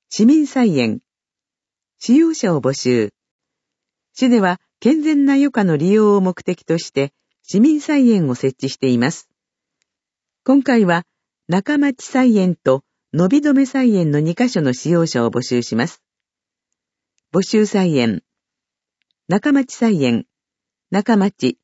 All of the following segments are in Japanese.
市民菜園。使用者を募集。市では健全な余暇の利用を目的として市民菜園を設置しています。今回は中町菜園と伸び止め菜園の2カ所の使用者を募集します。募集菜園。中町菜園。中町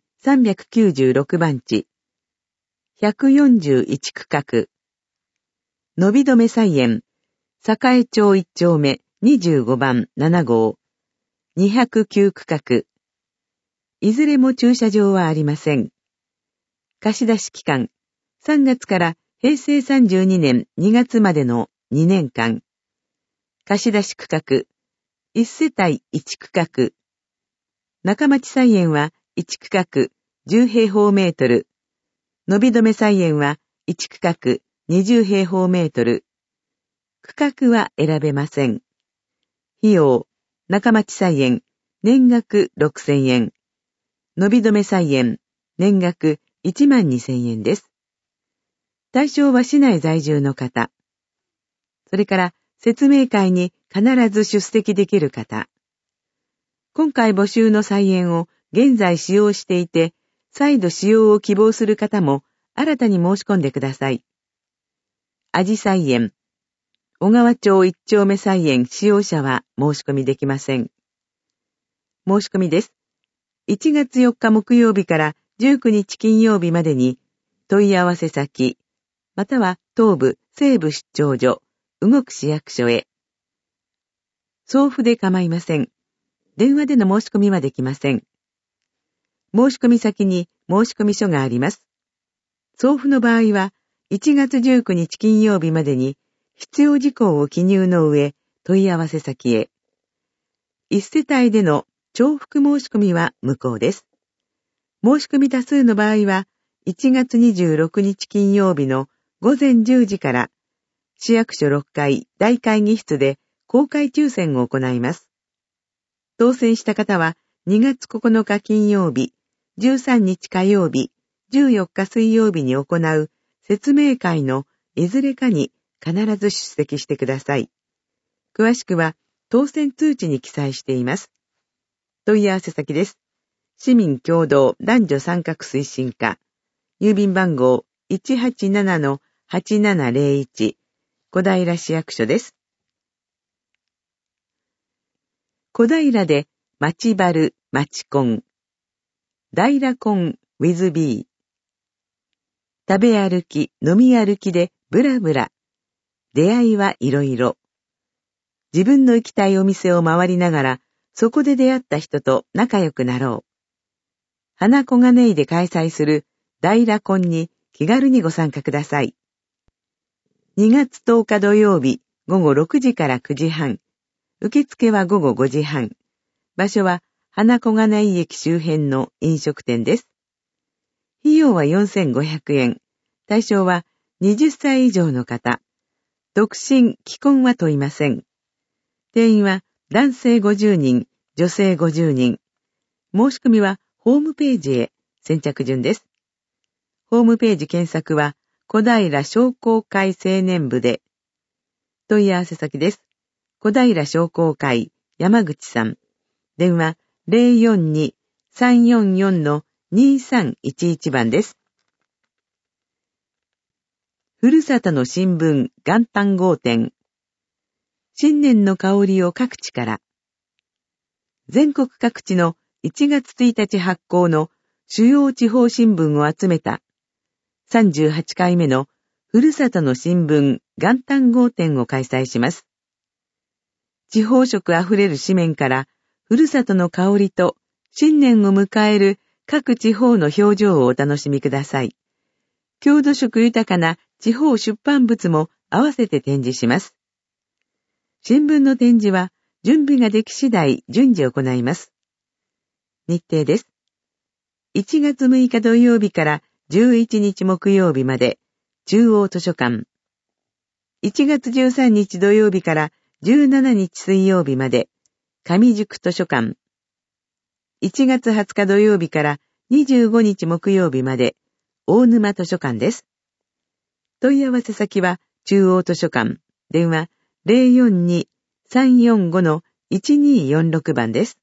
396番地。141区画。伸び止め菜園。栄町1丁目25番7号。209区画。いずれも駐車場はありません。貸出期間。3月から平成32年2月までの2年間。貸出区画。1世帯1区画。中町菜園は1区画10平方メートル。伸び止め菜園は1区画20平方メートル。区画は選べません。費用。中町菜園、年額6000円。伸び止め菜園、年額12000円です。対象は市内在住の方。それから説明会に必ず出席できる方。今回募集の菜園を現在使用していて、再度使用を希望する方も新たに申し込んでください。あじ菜園。小川町1丁目菜園使用者は申し込みできません。申し込みです。1月4日木曜日から19日金曜日までに問い合わせ先、または東部西部出張所、動く市役所へ。送付で構いません。電話での申し込みはできません。申し込み先に申し込み書があります。送付の場合は1月19日金曜日までに必要事項を記入の上、問い合わせ先へ。一世帯での重複申し込みは無効です。申し込み多数の場合は、1月26日金曜日の午前10時から、市役所6階大会議室で公開抽選を行います。当選した方は、2月9日金曜日、13日火曜日、14日水曜日に行う説明会のいずれかに必ず出席してください。詳しくは当選通知に記載しています。問い合わせ先です。市民共同男女参画推進課。郵便番号 187-8701 小平市役所です。小平で町バル町コン。平コン with B。食べ歩き飲み歩きでブラブラ。出会いはいろいろ。自分の行きたいお店を回りながら、そこで出会った人と仲良くなろう。花小金井で開催する大羅コンに気軽にご参加ください。2月10日土曜日午後6時から9時半。受付は午後5時半。場所は花小金井駅周辺の飲食店です。費用は4500円。対象は20歳以上の方。独身、既婚は問いません。定員は男性50人、女性50人。申し込みはホームページへ先着順です。ホームページ検索は小平商工会青年部で。問い合わせ先です。小平商工会山口さん。電話042-344-2311番です。ふるさとの新聞元旦号展。新年の香りを各地から。全国各地の1月1日発行の主要地方新聞を集めた38回目のふるさとの新聞元旦号展を開催します。地方色あふれる紙面からふるさとの香りと新年を迎える各地方の表情をお楽しみください。郷土色豊かな地方出版物も合わせて展示します。新聞の展示は準備ができ次第順次行います。日程です。1月6日土曜日から11日木曜日まで中央図書館。1月13日土曜日から17日水曜日まで上宿図書館。1月20日土曜日から25日木曜日まで大沼図書館です。問い合わせ先は中央図書館。電話 042-345-1246番です。